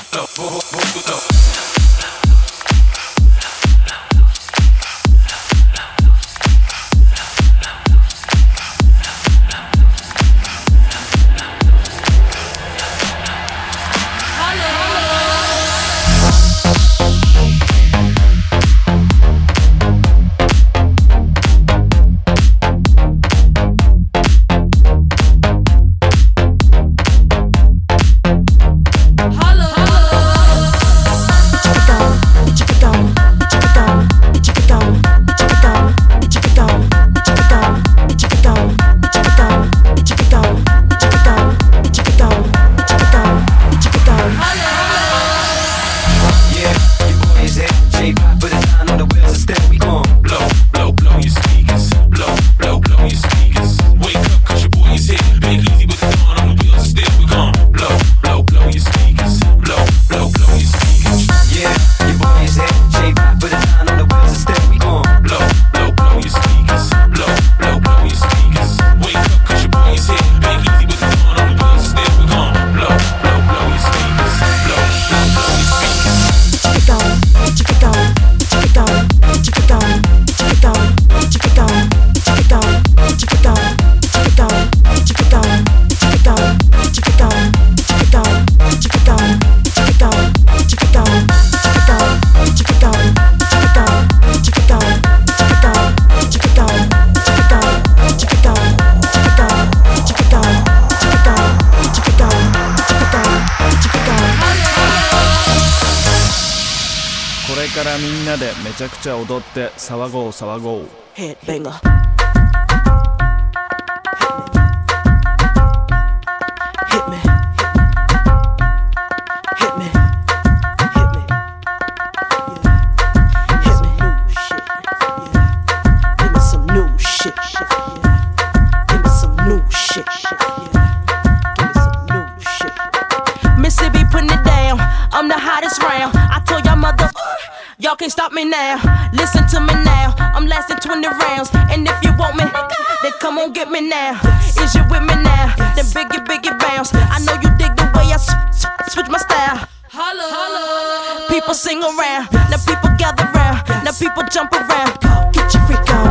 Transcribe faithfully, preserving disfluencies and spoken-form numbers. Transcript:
これからみんなでめちゃくちゃ踊って騒ごう騒ごう。 Headbanger. Hit me. Hit me. Hit me. Yeah. Hit me. Yeah. Give me some new shit. Yeah. Give me some new shit. Yeah. Give me some new shit. Mississippi putting it down. I'm the hottest round. I told y'all mother. Y'all can't stop me now, listen to me now. I'm lasting twenty rounds, and if you want me, then come on get me now. Is you with me now? Then biggie, biggie bounce. I know you dig the way I sw- sw- switch my style. Holla, holla. People sing around, now people gather round, now people jump around. Get your freak on.